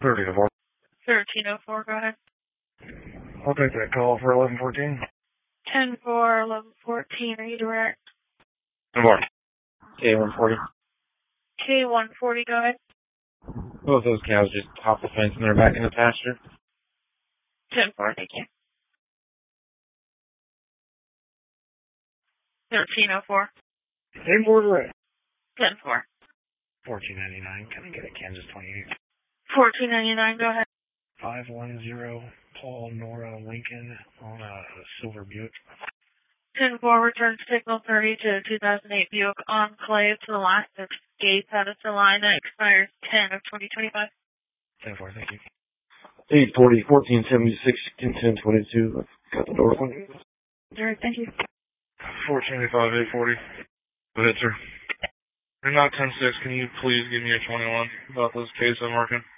30-4. 1304, go ahead. I'll take that call for 1114. 10-4, 1114, are you direct? 10-4. K140. K140, go ahead. Both those cows just hopped the fence and they're back in the pasture. 10-4, thank you. 1304. 10-4 direct. 10-4. 1499. Can I get a Kansas 28? 1499, go ahead. 510 Paul Nora Lincoln on a silver Buick. 10-4, return signal 30 to 2008 Buick Enclave to the last escape out of Salina, expires 10 of 2025. 10-4, thank you. 840, 1476, 1022. I've got the door open. Direct, thank you. 1485, 840. Go ahead, sir. You're not 10-6. Can you please give me your 21 about those cases I'm working?